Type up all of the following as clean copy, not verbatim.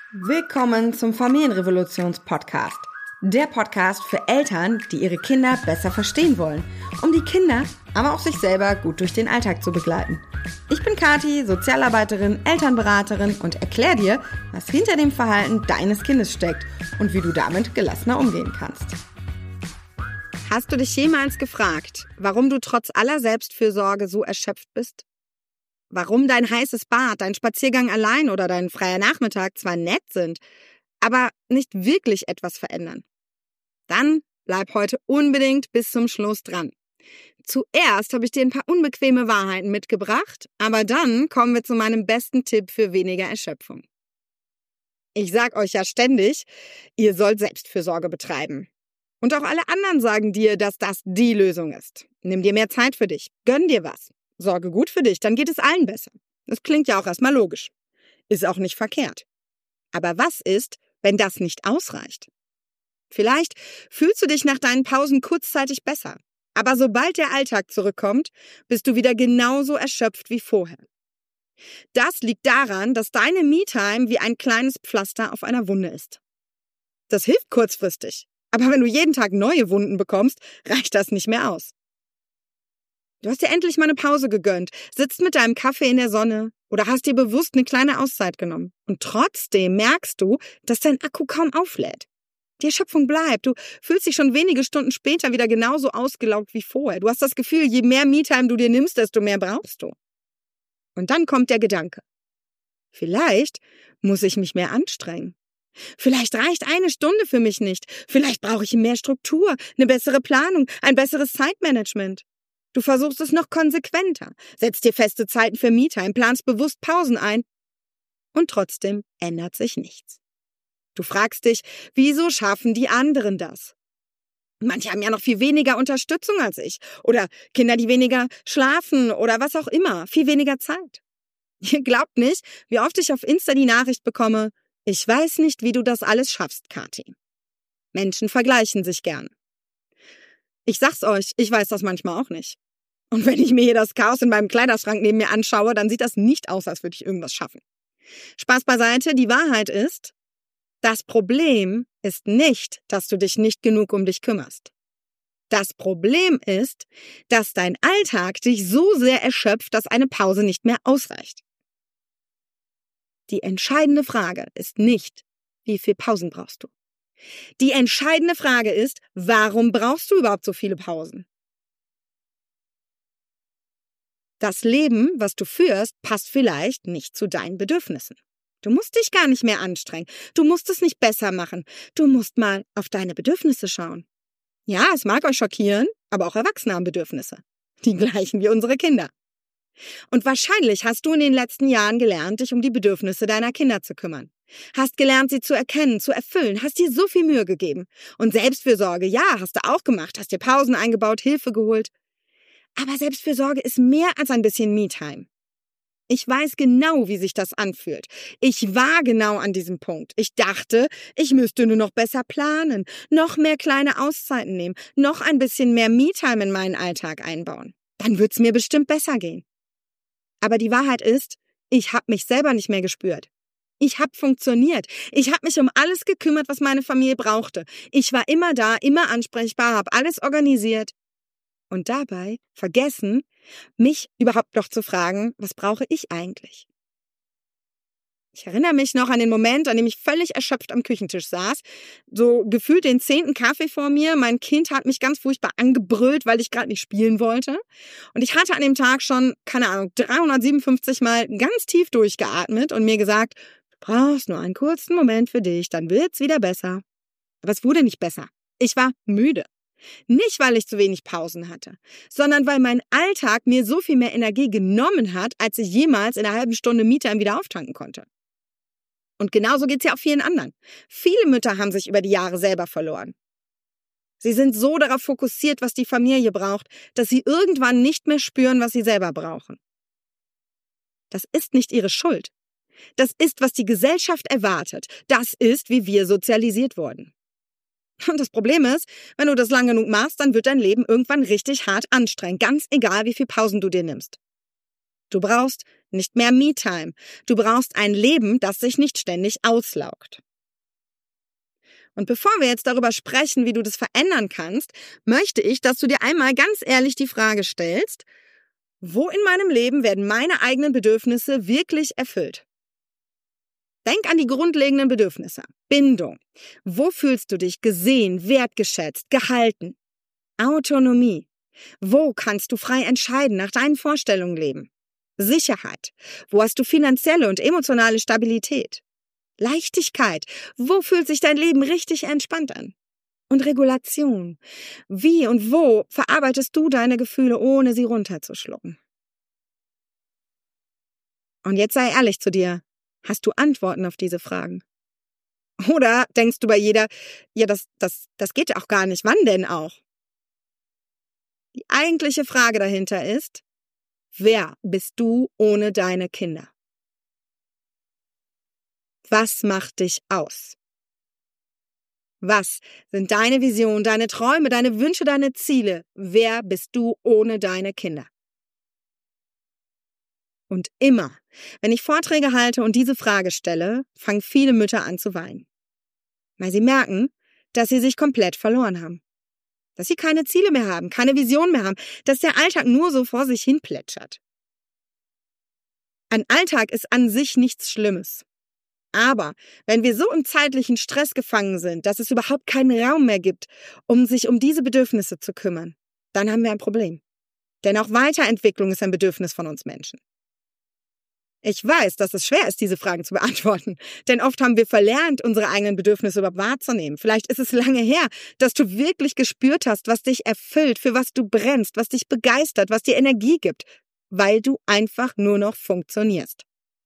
Willkommen zum Familienrevolutions-Podcast. Der Podcast für Eltern, die ihre Kinder besser verstehen wollen, um die Kinder, aber auch sich selber gut durch den Alltag zu begleiten. Ich bin Kathi, Sozialarbeiterin, Elternberaterin und erkläre dir, was hinter dem Verhalten deines Kindes steckt und wie du damit gelassener umgehen kannst. Hast du dich jemals gefragt, warum du trotz aller Selbstfürsorge so erschöpft bist? Warum dein heißes Bad, dein Spaziergang allein oder dein freier Nachmittag zwar nett sind, aber nicht wirklich etwas verändern? Dann bleib heute unbedingt bis zum Schluss dran. Zuerst habe ich dir ein paar unbequeme Wahrheiten mitgebracht, aber dann kommen wir zu meinem besten Tipp für weniger Erschöpfung. Ich sag euch ja ständig, ihr sollt Selbstfürsorge betreiben. Und auch alle anderen sagen dir, dass das die Lösung ist. Nimm dir mehr Zeit für dich, gönn dir was. Sorge gut für dich, dann geht es allen besser. Das klingt ja auch erstmal logisch. Ist auch nicht verkehrt. Aber was ist, wenn das nicht ausreicht? Vielleicht fühlst du dich nach deinen Pausen kurzzeitig besser. Aber sobald der Alltag zurückkommt, bist du wieder genauso erschöpft wie vorher. Das liegt daran, dass deine Me-Time wie ein kleines Pflaster auf einer Wunde ist. Das hilft kurzfristig. Aber wenn du jeden Tag neue Wunden bekommst, reicht das nicht mehr aus. Du hast dir endlich mal eine Pause gegönnt, sitzt mit deinem Kaffee in der Sonne oder hast dir bewusst eine kleine Auszeit genommen. Und trotzdem merkst du, dass dein Akku kaum auflädt. Die Erschöpfung bleibt. Du fühlst dich schon wenige Stunden später wieder genauso ausgelaugt wie vorher. Du hast das Gefühl, je mehr Me-Time du dir nimmst, desto mehr brauchst du. Und dann kommt der Gedanke. Vielleicht muss ich mich mehr anstrengen. Vielleicht reicht eine Stunde für mich nicht. Vielleicht brauche ich mehr Struktur, eine bessere Planung, ein besseres Zeitmanagement. Du versuchst es noch konsequenter, setzt dir feste Zeiten für Me-Time, planst bewusst Pausen ein. Und trotzdem ändert sich nichts. Du fragst dich, wieso schaffen die anderen das? Manche haben ja noch viel weniger Unterstützung als ich. Oder Kinder, die weniger schlafen oder was auch immer, viel weniger Zeit. Ihr glaubt nicht, wie oft ich auf Insta die Nachricht bekomme, ich weiß nicht, wie du das alles schaffst, Kathi. Menschen vergleichen sich gern. Ich sag's euch, ich weiß das manchmal auch nicht. Und wenn ich mir hier das Chaos in meinem Kleiderschrank neben mir anschaue, dann sieht das nicht aus, als würde ich irgendwas schaffen. Spaß beiseite, die Wahrheit ist, das Problem ist nicht, dass du dich nicht genug um dich kümmerst. Das Problem ist, dass dein Alltag dich so sehr erschöpft, dass eine Pause nicht mehr ausreicht. Die entscheidende Frage ist nicht, wie viel Pausen brauchst du? Die entscheidende Frage ist, warum brauchst du überhaupt so viele Pausen? Das Leben, was du führst, passt vielleicht nicht zu deinen Bedürfnissen. Du musst dich gar nicht mehr anstrengen. Du musst es nicht besser machen. Du musst mal auf deine Bedürfnisse schauen. Ja, es mag euch schockieren, aber auch Erwachsene haben Bedürfnisse. Die gleichen wie unsere Kinder. Und wahrscheinlich hast du in den letzten Jahren gelernt, dich um die Bedürfnisse deiner Kinder zu kümmern. Hast gelernt, sie zu erkennen, zu erfüllen, hast dir so viel Mühe gegeben. Und Selbstfürsorge, ja, hast du auch gemacht, hast dir Pausen eingebaut, Hilfe geholt. Aber Selbstfürsorge ist mehr als ein bisschen Me-Time. Ich weiß genau, wie sich das anfühlt. Ich war genau an diesem Punkt. Ich dachte, ich müsste nur noch besser planen, noch mehr kleine Auszeiten nehmen, noch ein bisschen mehr Me-Time in meinen Alltag einbauen. Dann wird's mir bestimmt besser gehen. Aber die Wahrheit ist, ich habe mich selber nicht mehr gespürt. Ich habe funktioniert. Ich habe mich um alles gekümmert, was meine Familie brauchte. Ich war immer da, immer ansprechbar, habe alles organisiert. Und dabei vergessen, mich überhaupt noch zu fragen, was brauche ich eigentlich? Ich erinnere mich noch an den Moment, an dem ich völlig erschöpft am Küchentisch saß, so gefühlt den 10. Kaffee vor mir. Mein Kind hat mich ganz furchtbar angebrüllt, weil ich gerade nicht spielen wollte. Und ich hatte an dem Tag schon, 357 Mal ganz tief durchgeatmet und mir gesagt, du brauchst nur einen kurzen Moment für dich, dann wird's wieder besser. Aber es wurde nicht besser. Ich war müde. Nicht, weil ich zu wenig Pausen hatte, sondern weil mein Alltag mir so viel mehr Energie genommen hat, als ich jemals in einer halben Stunde Me-Time wieder auftanken konnte. Und genauso geht's ja auch vielen anderen. Viele Mütter haben sich über die Jahre selber verloren. Sie sind so darauf fokussiert, was die Familie braucht, dass sie irgendwann nicht mehr spüren, was sie selber brauchen. Das ist nicht ihre Schuld. Das ist, was die Gesellschaft erwartet. Das ist, wie wir sozialisiert wurden. Und das Problem ist, wenn du das lang genug machst, dann wird dein Leben irgendwann richtig hart anstrengend, ganz egal, wie viel Pausen du dir nimmst. Du brauchst nicht mehr Me-Time. Du brauchst ein Leben, das sich nicht ständig auslaugt. Und bevor wir jetzt darüber sprechen, wie du das verändern kannst, möchte ich, dass du dir einmal ganz ehrlich die Frage stellst, wo in meinem Leben werden meine eigenen Bedürfnisse wirklich erfüllt? Denk an die grundlegenden Bedürfnisse. Bindung. Wo fühlst du dich gesehen, wertgeschätzt, gehalten? Autonomie. Wo kannst du frei entscheiden, nach deinen Vorstellungen leben? Sicherheit. Wo hast du finanzielle und emotionale Stabilität? Leichtigkeit. Wo fühlt sich dein Leben richtig entspannt an? Und Regulation. Wie und wo verarbeitest du deine Gefühle, ohne sie runterzuschlucken? Und jetzt sei ehrlich zu dir. Hast du Antworten auf diese Fragen? Oder denkst du bei jeder, ja, das geht auch gar nicht, wann denn auch? Die eigentliche Frage dahinter ist, wer bist du ohne deine Kinder? Was macht dich aus? Was sind deine Visionen, deine Träume, deine Wünsche, deine Ziele? Wer bist du ohne deine Kinder? Und immer, wenn ich Vorträge halte und diese Frage stelle, fangen viele Mütter an zu weinen. Weil sie merken, dass sie sich komplett verloren haben. Dass sie keine Ziele mehr haben, keine Vision mehr haben, dass der Alltag nur so vor sich hin plätschert. Ein Alltag ist an sich nichts Schlimmes. Aber wenn wir so im zeitlichen Stress gefangen sind, dass es überhaupt keinen Raum mehr gibt, um sich um diese Bedürfnisse zu kümmern, dann haben wir ein Problem. Denn auch Weiterentwicklung ist ein Bedürfnis von uns Menschen. Ich weiß, dass es schwer ist, diese Fragen zu beantworten, denn oft haben wir verlernt, unsere eigenen Bedürfnisse überhaupt wahrzunehmen. Vielleicht ist es lange her, dass du wirklich gespürt hast, was dich erfüllt, für was du brennst, was dich begeistert, was dir Energie gibt, weil du einfach nur noch funktionierst.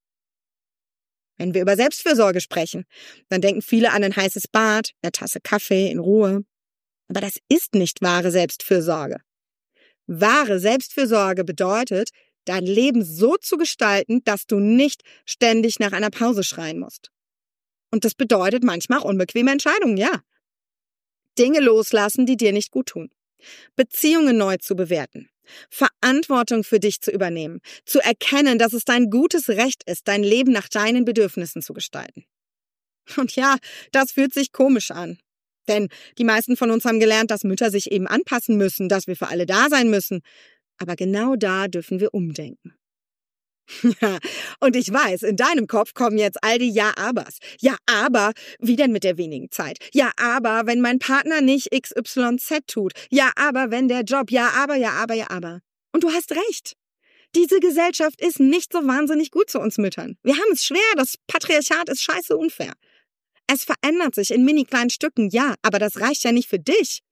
Wenn wir über Selbstfürsorge sprechen, dann denken viele an ein heißes Bad, eine Tasse Kaffee in Ruhe. Aber das ist nicht wahre Selbstfürsorge. Wahre Selbstfürsorge bedeutet, dein Leben so zu gestalten, dass du nicht ständig nach einer Pause schreien musst. Und das bedeutet manchmal auch unbequeme Entscheidungen, ja. Dinge loslassen, die dir nicht gut tun. Beziehungen neu zu bewerten. Verantwortung für dich zu übernehmen. Zu erkennen, dass es dein gutes Recht ist, dein Leben nach deinen Bedürfnissen zu gestalten. Und ja, das fühlt sich komisch an. Denn die meisten von uns haben gelernt, dass Mütter sich eben anpassen müssen, dass wir für alle da sein müssen. Aber genau da dürfen wir umdenken. Ja, und ich weiß, in deinem Kopf kommen jetzt all die Ja-Abers. Ja, aber, wie denn mit der wenigen Zeit? Ja, aber, wenn mein Partner nicht XYZ tut. Ja, aber, wenn der Job. Ja, aber, ja, aber, ja, aber. Und du hast recht. Diese Gesellschaft ist nicht so wahnsinnig gut zu uns Müttern. Wir haben es schwer, das Patriarchat ist scheiße unfair. Es verändert sich in mini kleinen Stücken, ja, aber das reicht ja nicht für dich.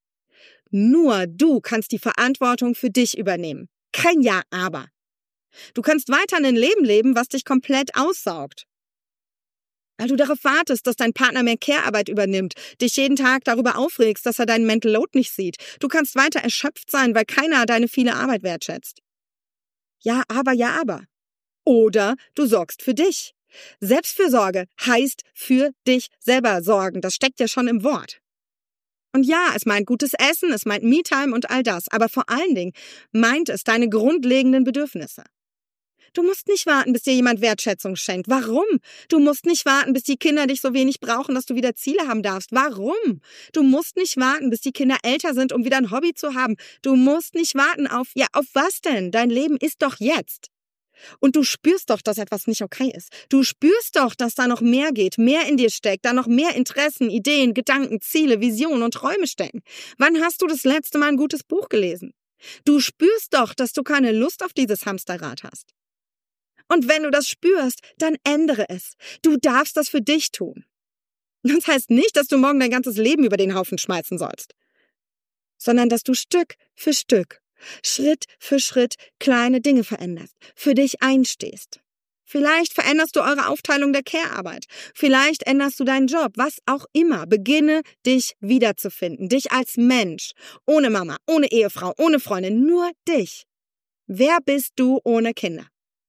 Nur du kannst die Verantwortung für dich übernehmen. Kein Ja, aber. Du kannst weiter ein Leben leben, was dich komplett aussaugt. Weil du darauf wartest, dass dein Partner mehr Care-Arbeit übernimmt, dich jeden Tag darüber aufregst, dass er deinen Mental Load nicht sieht. Du kannst weiter erschöpft sein, weil keiner deine viele Arbeit wertschätzt. Ja, aber, ja, aber. Oder du sorgst für dich. Selbstfürsorge heißt für dich selber sorgen. Das steckt ja schon im Wort. Und ja, es meint gutes Essen, es meint Me-Time und all das. Aber vor allen Dingen meint es deine grundlegenden Bedürfnisse. Du musst nicht warten, bis dir jemand Wertschätzung schenkt. Warum? Du musst nicht warten, bis die Kinder dich so wenig brauchen, dass du wieder Ziele haben darfst. Warum? Du musst nicht warten, bis die Kinder älter sind, um wieder ein Hobby zu haben. Du musst nicht warten auf was denn? Dein Leben ist doch jetzt. Und du spürst doch, dass etwas nicht okay ist. Du spürst doch, dass da noch mehr geht, mehr in dir steckt, da noch mehr Interessen, Ideen, Gedanken, Ziele, Visionen und Träume stecken. Wann hast du das letzte Mal ein gutes Buch gelesen? Du spürst doch, dass du keine Lust auf dieses Hamsterrad hast. Und wenn du das spürst, dann ändere es. Du darfst das für dich tun. Das heißt nicht, dass du morgen dein ganzes Leben über den Haufen schmeißen sollst, sondern dass du Stück für Stück, Schritt für Schritt kleine Dinge veränderst, für dich einstehst. Vielleicht veränderst du eure Aufteilung der Care-Arbeit. Vielleicht änderst du deinen Job, was auch immer. Beginne, dich wiederzufinden, dich als Mensch. Ohne Mama, ohne Ehefrau, ohne Freundin, nur dich. Wer bist du ohne Kinder?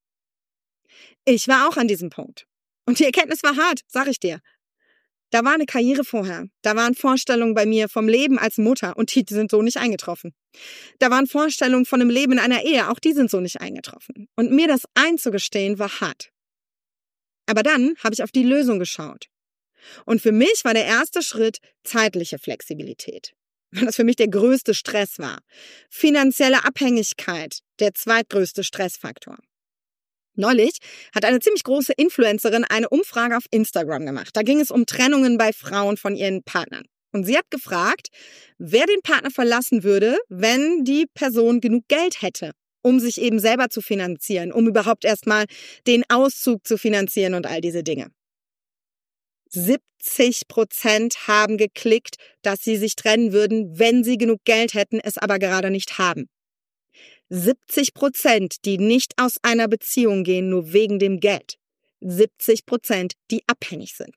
Ich war auch an diesem Punkt. Und die Erkenntnis war hart, sag ich dir. Da war eine Karriere vorher. Da waren Vorstellungen bei mir vom Leben als Mutter und die sind so nicht eingetroffen. Da waren Vorstellungen von einem Leben in einer Ehe, auch die sind so nicht eingetroffen. Und mir das einzugestehen, war hart. Aber dann habe ich auf die Lösung geschaut. Und für mich war der erste Schritt zeitliche Flexibilität, weil das für mich der größte Stress war. Finanzielle Abhängigkeit, der zweitgrößte Stressfaktor. Neulich hat eine ziemlich große Influencerin eine Umfrage auf Instagram gemacht. Da ging es um Trennungen bei Frauen von ihren Partnern. Und sie hat gefragt, wer den Partner verlassen würde, wenn die Person genug Geld hätte, um sich eben selber zu finanzieren, um überhaupt erstmal den Auszug zu finanzieren und all diese Dinge. 70% haben geklickt, dass sie sich trennen würden, wenn sie genug Geld hätten, es aber gerade nicht haben. 70%, die nicht aus einer Beziehung gehen, nur wegen dem Geld. 70%, die abhängig sind.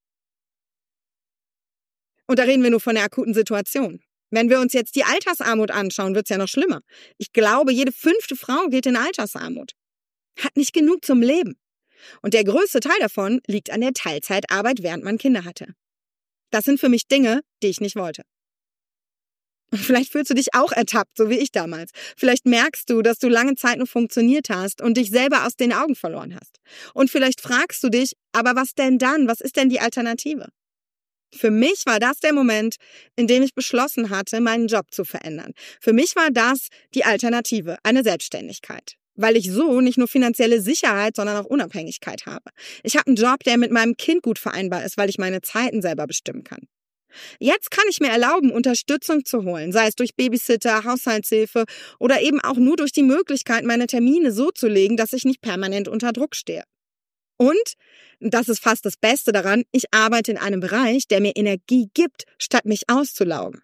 Und da reden wir nur von der akuten Situation. Wenn wir uns jetzt die Altersarmut anschauen, wird's ja noch schlimmer. Ich glaube, jede 5. Frau geht in Altersarmut. Hat nicht genug zum Leben. Und der größte Teil davon liegt an der Teilzeitarbeit, während man Kinder hatte. Das sind für mich Dinge, die ich nicht wollte. Und vielleicht fühlst du dich auch ertappt, so wie ich damals. Vielleicht merkst du, dass du lange Zeit nur funktioniert hast und dich selber aus den Augen verloren hast. Und vielleicht fragst du dich, aber was denn dann? Was ist denn die Alternative? Für mich war das der Moment, in dem ich beschlossen hatte, meinen Job zu verändern. Für mich war das die Alternative, eine Selbstständigkeit. Weil ich so nicht nur finanzielle Sicherheit, sondern auch Unabhängigkeit habe. Ich habe einen Job, der mit meinem Kind gut vereinbar ist, weil ich meine Zeiten selber bestimmen kann. Jetzt kann ich mir erlauben, Unterstützung zu holen, sei es durch Babysitter, Haushaltshilfe oder eben auch nur durch die Möglichkeit, meine Termine so zu legen, dass ich nicht permanent unter Druck stehe. Und, das ist fast das Beste daran, ich arbeite in einem Bereich, der mir Energie gibt, statt mich auszulaugen.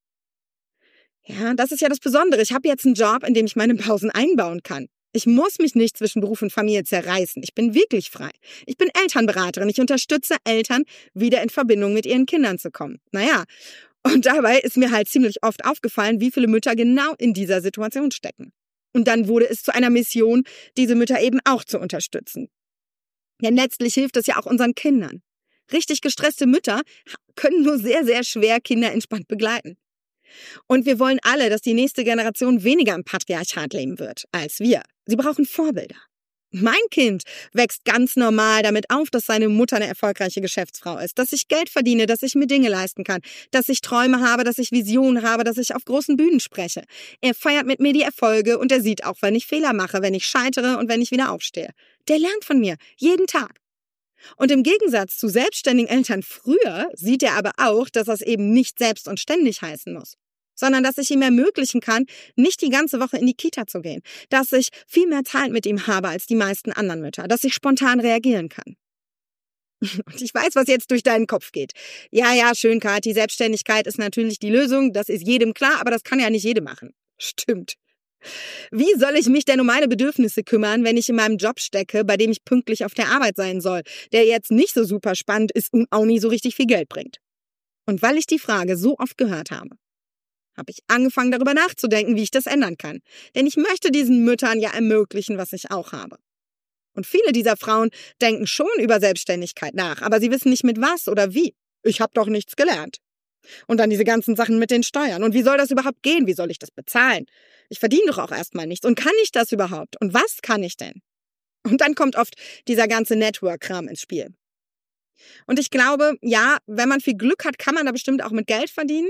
Ja, das ist ja das Besondere. Ich habe jetzt einen Job, in dem ich meine Pausen einbauen kann. Ich muss mich nicht zwischen Beruf und Familie zerreißen. Ich bin wirklich frei. Ich bin Elternberaterin. Ich unterstütze Eltern, wieder in Verbindung mit ihren Kindern zu kommen. Naja, und dabei ist mir halt ziemlich oft aufgefallen, wie viele Mütter genau in dieser Situation stecken. Und dann wurde es zu einer Mission, diese Mütter eben auch zu unterstützen. Denn letztlich hilft es ja auch unseren Kindern. Richtig gestresste Mütter können nur sehr, sehr schwer Kinder entspannt begleiten. Und wir wollen alle, dass die nächste Generation weniger im Patriarchat leben wird als wir. Sie brauchen Vorbilder. Mein Kind wächst ganz normal damit auf, dass seine Mutter eine erfolgreiche Geschäftsfrau ist, dass ich Geld verdiene, dass ich mir Dinge leisten kann, dass ich Träume habe, dass ich Visionen habe, dass ich auf großen Bühnen spreche. Er feiert mit mir die Erfolge und er sieht auch, wenn ich Fehler mache, wenn ich scheitere und wenn ich wieder aufstehe. Der lernt von mir, jeden Tag. Und im Gegensatz zu selbstständigen Eltern früher sieht er aber auch, dass das eben nicht selbst und ständig heißen muss, sondern dass ich ihm ermöglichen kann, nicht die ganze Woche in die Kita zu gehen, dass ich viel mehr Zeit mit ihm habe als die meisten anderen Mütter, dass ich spontan reagieren kann. Und ich weiß, was jetzt durch deinen Kopf geht. Ja, schön, Kathi, Selbstständigkeit ist natürlich die Lösung, das ist jedem klar, aber das kann ja nicht jede machen. Stimmt. Wie soll ich mich denn um meine Bedürfnisse kümmern, wenn ich in meinem Job stecke, bei dem ich pünktlich auf der Arbeit sein soll, der jetzt nicht so super spannend ist und auch nie so richtig viel Geld bringt? Und weil ich die Frage so oft gehört habe ich angefangen, darüber nachzudenken, wie ich das ändern kann. Denn ich möchte diesen Müttern ja ermöglichen, was ich auch habe. Und viele dieser Frauen denken schon über Selbstständigkeit nach, aber sie wissen nicht mit was oder wie. Ich habe doch nichts gelernt. Und dann diese ganzen Sachen mit den Steuern. Und wie soll das überhaupt gehen? Wie soll ich das bezahlen? Ich verdiene doch auch erstmal nichts. Und kann ich das überhaupt? Und was kann ich denn? Und dann kommt oft dieser ganze Network-Kram ins Spiel. Und ich glaube, ja, wenn man viel Glück hat, kann man da bestimmt auch mit Geld verdienen.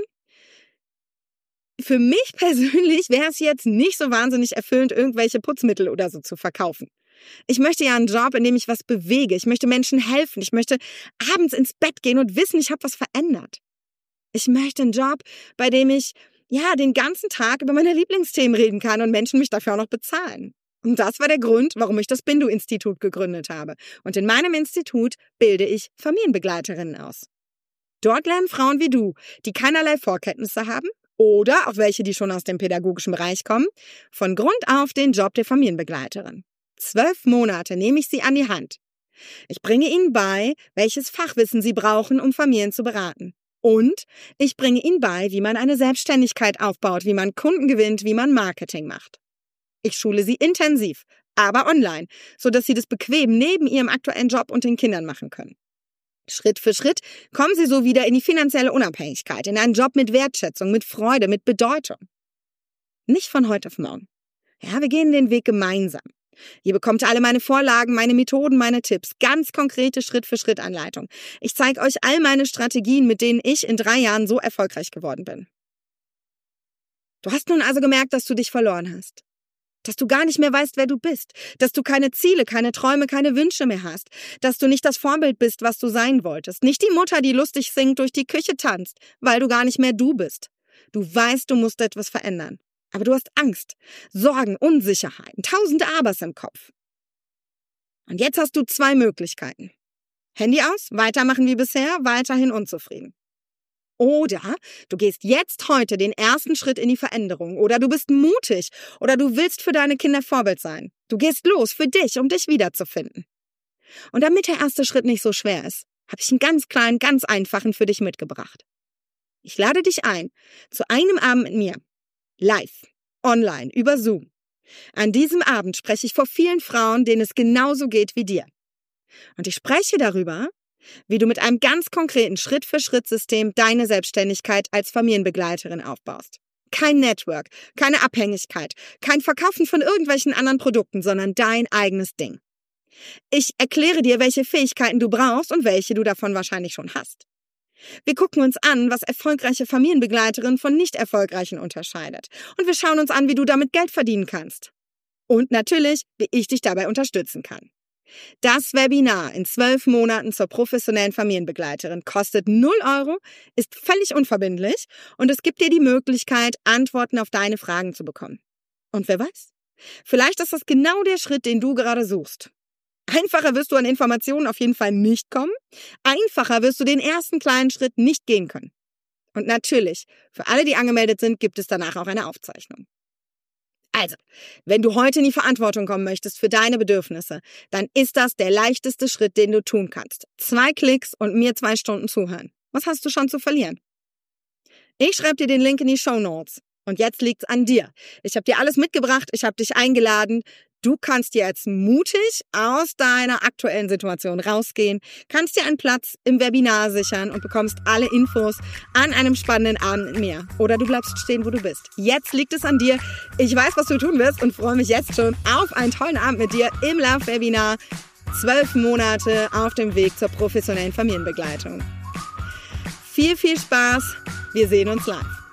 Für mich persönlich wäre es jetzt nicht so wahnsinnig erfüllend, irgendwelche Putzmittel oder so zu verkaufen. Ich möchte ja einen Job, in dem ich was bewege. Ich möchte Menschen helfen. Ich möchte abends ins Bett gehen und wissen, ich habe was verändert. Ich möchte einen Job, bei dem ich den ganzen Tag über meine Lieblingsthemen reden kann und Menschen mich dafür auch noch bezahlen. Und das war der Grund, warum ich das Bindu-Institut gegründet habe. Und in meinem Institut bilde ich Familienbegleiterinnen aus. Dort lernen Frauen wie du, die keinerlei Vorkenntnisse haben oder auch welche, die schon aus dem pädagogischen Bereich kommen, von Grund auf den Job der Familienbegleiterin. 12 Monate nehme ich sie an die Hand. Ich bringe ihnen bei, welches Fachwissen sie brauchen, um Familien zu beraten. Und ich bringe ihnen bei, wie man eine Selbstständigkeit aufbaut, wie man Kunden gewinnt, wie man Marketing macht. Ich schule sie intensiv, aber online, sodass sie das bequem neben ihrem aktuellen Job und den Kindern machen können. Schritt für Schritt kommen sie so wieder in die finanzielle Unabhängigkeit, in einen Job mit Wertschätzung, mit Freude, mit Bedeutung. Nicht von heute auf morgen. Ja, wir gehen den Weg gemeinsam. Ihr bekommt alle meine Vorlagen, meine Methoden, meine Tipps, ganz konkrete Schritt-für-Schritt-Anleitung. Ich zeige euch all meine Strategien, mit denen ich in 3 Jahren so erfolgreich geworden bin. Du hast nun also gemerkt, dass du dich verloren hast. Dass du gar nicht mehr weißt, wer du bist. Dass du keine Ziele, keine Träume, keine Wünsche mehr hast. Dass du nicht das Vorbild bist, was du sein wolltest. Nicht die Mutter, die lustig singend durch die Küche tanzt, weil du gar nicht mehr du bist. Du weißt, du musst etwas verändern. Aber du hast Angst, Sorgen, Unsicherheiten, 1000 Abers im Kopf. Und jetzt hast du 2 Möglichkeiten. Handy aus, weitermachen wie bisher, weiterhin unzufrieden. Oder du gehst jetzt heute den ersten Schritt in die Veränderung. Oder du bist mutig. Oder du willst für deine Kinder Vorbild sein. Du gehst los für dich, um dich wiederzufinden. Und damit der erste Schritt nicht so schwer ist, habe ich einen ganz kleinen, ganz einfachen für dich mitgebracht. Ich lade dich ein zu einem Abend mit mir. Live, online, über Zoom. An diesem Abend spreche ich vor vielen Frauen, denen es genauso geht wie dir. Und ich spreche darüber, wie du mit einem ganz konkreten Schritt-für-Schritt-System deine Selbstständigkeit als Familienbegleiterin aufbaust. Kein Network, keine Abhängigkeit, kein Verkaufen von irgendwelchen anderen Produkten, sondern dein eigenes Ding. Ich erkläre dir, welche Fähigkeiten du brauchst und welche du davon wahrscheinlich schon hast. Wir gucken uns an, was erfolgreiche Familienbegleiterinnen von nicht erfolgreichen unterscheidet. Und wir schauen uns an, wie du damit Geld verdienen kannst. Und natürlich, wie ich dich dabei unterstützen kann. Das Webinar in 12 Monaten zur professionellen Familienbegleiterin kostet 0 €, ist völlig unverbindlich und es gibt dir die Möglichkeit, Antworten auf deine Fragen zu bekommen. Und wer weiß, vielleicht ist das genau der Schritt, den du gerade suchst. Einfacher wirst du an Informationen auf jeden Fall nicht kommen. Einfacher wirst du den ersten kleinen Schritt nicht gehen können. Und natürlich, für alle, die angemeldet sind, gibt es danach auch eine Aufzeichnung. Also, wenn du heute in die Verantwortung kommen möchtest für deine Bedürfnisse, dann ist das der leichteste Schritt, den du tun kannst. 2 Klicks und mir 2 Stunden zuhören. Was hast du schon zu verlieren? Ich schreibe dir den Link in die Shownotes. Und jetzt liegt's an dir. Ich habe dir alles mitgebracht, ich habe dich eingeladen. Du kannst jetzt mutig aus deiner aktuellen Situation rausgehen, kannst dir einen Platz im Webinar sichern und bekommst alle Infos an einem spannenden Abend mit mir. Oder du bleibst stehen, wo du bist. Jetzt liegt es an dir. Ich weiß, was du tun wirst und freue mich jetzt schon auf einen tollen Abend mit dir im Love-Webinar. 12 Monate auf dem Weg zur professionellen Familienbegleitung. Viel, viel Spaß. Wir sehen uns live.